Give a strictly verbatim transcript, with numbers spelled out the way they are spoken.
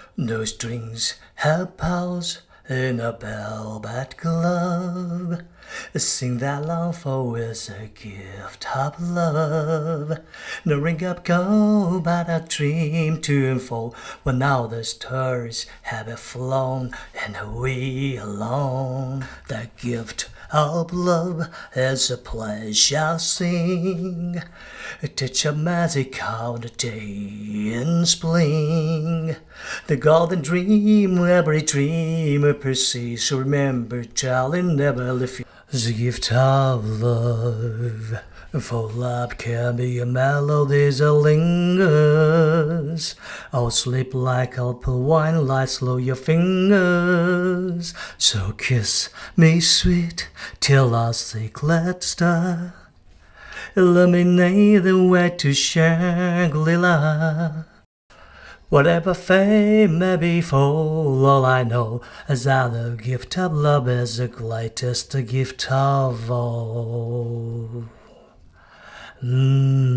No strings have pearls in a velvet glove. Sing that long for is a gift of love. No ring of gold, but a dream to unfold. When all the stars have flown and we alone. The gift of love is a pleasure sing. A touch of magic on the day in spring. The golden dream every dreamer perceives. So remember, darling, never leave you. The gift of love. For love can be a melody that lingers. I'll sleep like apple wine, light slow your fingers. So kiss me sweet till our secret star illuminate the way to Shangri-La. Whatever fate may befall, all I know is that the gift of love is the greatest gift of all. Mm.